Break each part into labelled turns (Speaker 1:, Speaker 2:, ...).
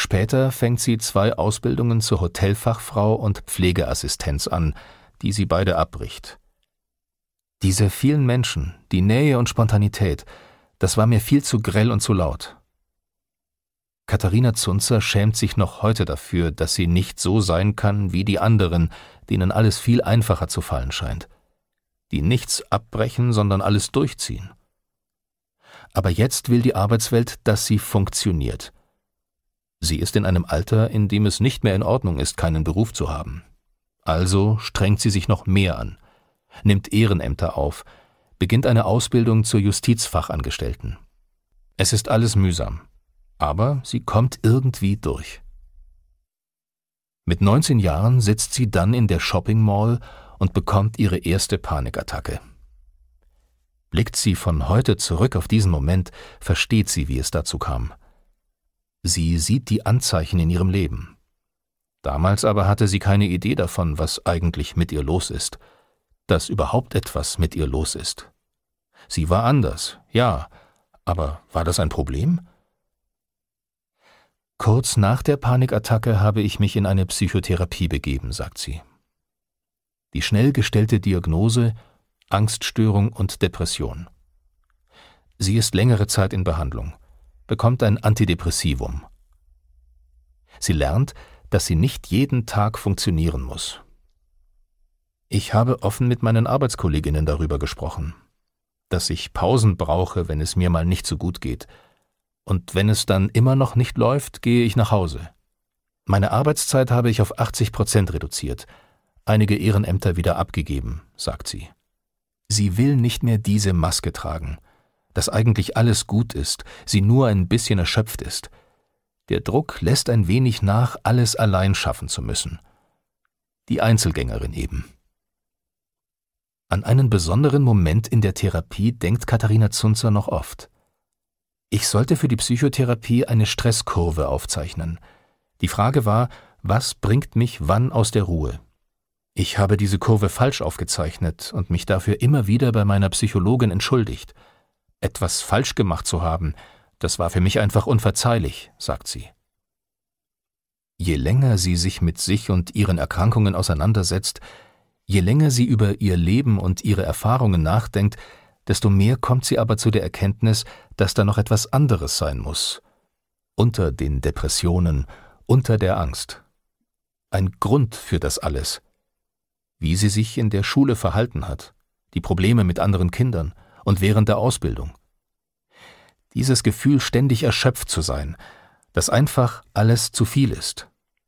Speaker 1: Später fängt sie 2 Ausbildungen zur Hotelfachfrau und Pflegeassistenz an, die sie beide abbricht. Diese vielen Menschen, die Nähe und Spontanität, das war mir viel zu grell und zu laut. Katharina Zunzer schämt sich noch heute dafür, dass sie nicht so sein kann wie die anderen, denen alles viel einfacher zu fallen scheint. Die nichts abbrechen, sondern alles durchziehen. Aber jetzt will die Arbeitswelt, dass sie funktioniert. Sie ist in einem Alter, in dem es nicht mehr in Ordnung ist, keinen Beruf zu haben. Also strengt sie sich noch mehr an, nimmt Ehrenämter auf, beginnt eine Ausbildung zur Justizfachangestellten. Es ist alles mühsam, aber sie kommt irgendwie durch. Mit 19 Jahren sitzt sie dann in der Shopping Mall und bekommt ihre erste Panikattacke. Blickt sie von heute zurück auf diesen Moment, versteht sie, wie es dazu kam. Sie sieht die Anzeichen in ihrem Leben. Damals aber hatte sie keine Idee davon, was eigentlich mit ihr los ist, dass überhaupt etwas mit ihr los ist. Sie war anders, ja, aber war das ein Problem? Kurz nach der Panikattacke habe ich mich in eine Psychotherapie begeben, sagt sie. Die schnell gestellte Diagnose: Angststörung und Depression. Sie ist längere Zeit in Behandlung, bekommt ein Antidepressivum. Sie lernt, dass sie nicht jeden Tag funktionieren muss. Ich habe offen mit meinen Arbeitskolleginnen darüber gesprochen, dass ich Pausen brauche, wenn es mir mal nicht so gut geht. Und wenn es dann immer noch nicht läuft, gehe ich nach Hause. Meine Arbeitszeit habe ich auf 80% reduziert, einige Ehrenämter wieder abgegeben, sagt sie. Sie will nicht mehr diese Maske tragen, dass eigentlich alles gut ist, sie nur ein bisschen erschöpft ist. Der Druck lässt ein wenig nach, alles allein schaffen zu müssen. Die Einzelgängerin eben. An einen besonderen Moment in der Therapie denkt Katharina Zunzer noch oft. Ich sollte für die Psychotherapie eine Stresskurve aufzeichnen. Die Frage war, was bringt mich wann aus der Ruhe? Ich habe diese Kurve falsch aufgezeichnet und mich dafür immer wieder bei meiner Psychologin entschuldigt. Etwas falsch gemacht zu haben, das war für mich einfach unverzeihlich, sagt sie. Je länger sie sich mit sich und ihren Erkrankungen auseinandersetzt, je länger sie über ihr Leben und ihre Erfahrungen nachdenkt, desto mehr kommt sie aber zu der Erkenntnis, dass da noch etwas anderes sein muss. Unter den Depressionen, unter der Angst. Ein Grund für das alles. Wie sie sich in der Schule verhalten hat, die Probleme mit anderen Kindern und während der Ausbildung. Dieses Gefühl, ständig erschöpft zu sein, dass einfach alles zu viel ist.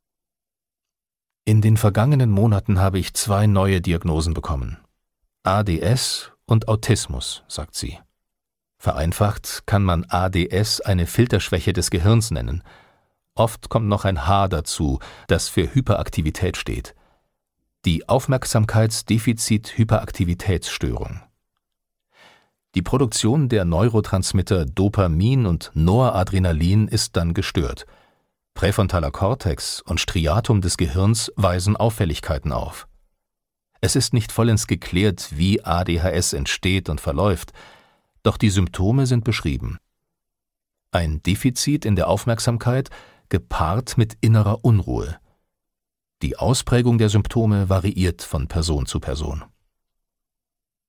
Speaker 1: In den vergangenen Monaten habe ich 2 neue Diagnosen bekommen. ADS und Autismus, sagt sie. Vereinfacht kann man ADS eine Filterschwäche des Gehirns nennen. Oft kommt noch ein H dazu, das für Hyperaktivität steht. Die Aufmerksamkeitsdefizit-Hyperaktivitätsstörung. Die Produktion der Neurotransmitter Dopamin und Noradrenalin ist dann gestört. Präfrontaler Kortex und Striatum des Gehirns weisen Auffälligkeiten auf. Es ist nicht vollends geklärt, wie ADHS entsteht und verläuft, doch die Symptome sind beschrieben. Ein Defizit in der Aufmerksamkeit gepaart mit innerer Unruhe. Die Ausprägung der Symptome variiert von Person zu Person.